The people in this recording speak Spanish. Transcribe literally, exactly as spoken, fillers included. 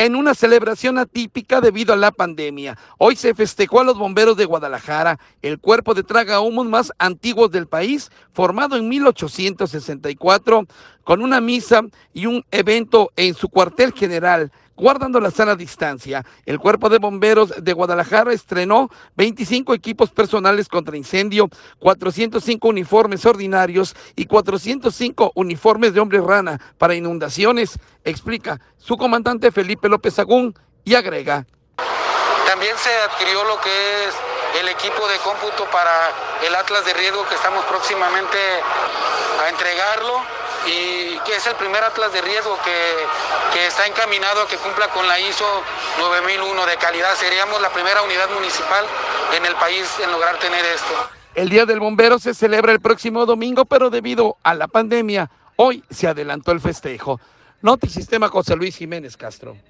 en una celebración atípica debido a la pandemia. Hoy se festejó a los bomberos de Guadalajara, el cuerpo de tragahumos más antiguos del país, formado en mil ochocientos sesenta y cuatro, con una misa y un evento en su cuartel general, guardando la sana distancia. El Cuerpo de Bomberos de Guadalajara estrenó veinticinco equipos personales contra incendio, cuatrocientos cinco uniformes ordinarios y cuatrocientos cinco uniformes de hombre rana para inundaciones, explica su comandante Felipe López Sagún, y agrega: también se adquirió lo que es el equipo de cómputo para el Atlas de riesgo, que estamos próximamente a entregarlo, y que es el primer Atlas de riesgo que, que está encaminado a que cumpla con la I S O nueve mil uno de calidad. Seríamos la primera unidad municipal en el país en lograr tener esto. El Día del Bombero se celebra el próximo domingo, pero debido a la pandemia, hoy se adelantó el festejo. Notisistema, José Luis Jiménez Castro.